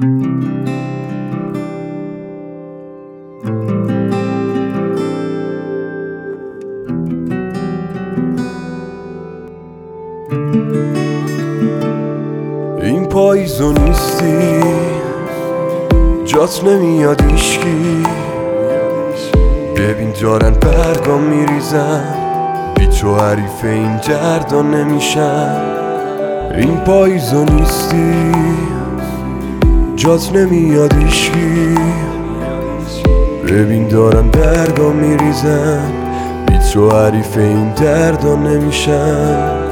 این پاییزو نیستی، جات نمیاد ایشکی. ببین دارن برگام میریزن، بی تو حریف این دردا نمیشن. این پاییزو نیستی، جات نمیاد ایشکی. ببین دارن برگام میریزن، بی تو حریف این دردا نمیشن.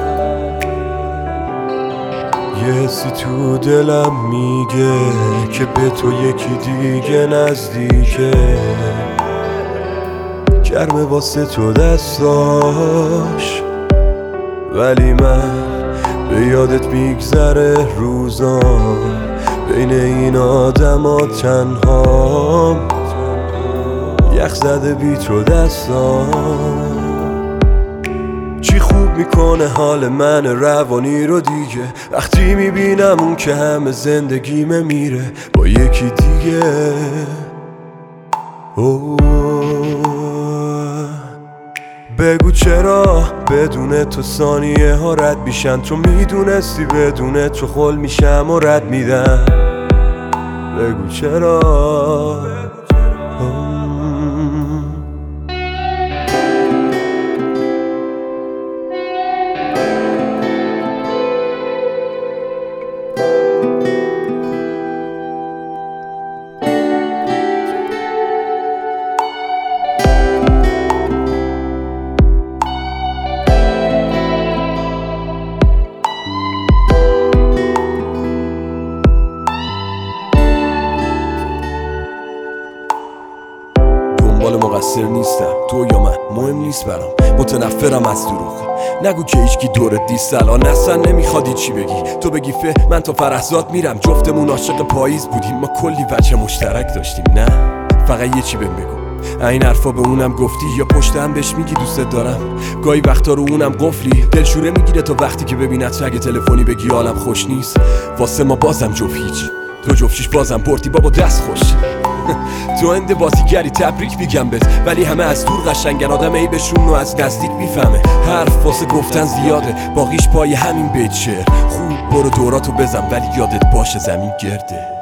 یه حسی تو دلم میگه که به تو یکی دیگه نزدیکه، گرمه واسه تو دستاش، ولی من به یادت میگذره روزام. بین این آدم ها تنهام، یخ زده بی تو دستام. چی خوب میکنه حال من روانی رو دیگه، وقتی میبینم اون که همه زندگیمه میره با یکی دیگه. بگو چرا بدون تو ثانیه ها رد میشن؟ تو میدونستی بدون تو خل میشم و رد میدم. بگو چرا. مقصر نیستم، تو یا من مهم نیست برام. متنفرم از دروغ، نگو که هیچکی دورت نیست الان. اصلا نمیخوادی چی بگی، تو بگی من تا فرحزاد میرم. جفتمون عاشق پاییز بودیم، ما کلی وجه مشترک داشتیم. نه فقط یه چی بهم بگو، این حرفا به اونم گفتی یا پشت هم بهش میگی دوست دارم؟ گاهی وقتا رو اونم قفلی، دلشوره میگیره تا وقتی که ببینت اگه تلفنی بگی حالم خوش نیست. واسه ما بازم جفت هیچ، تو جفتیش بازم بردی بابا دست خوش. تو اند بازیگری تبریک میگم بهت، ولی همه از دور قشنگن، آدم عیبشون رو از نزدیک میفهمه. حرف واسه گفتن زیاده، باقیش پای همین بیت شعر. خوب برو دوراتو بزن ولی یادت باشه زمین گرده.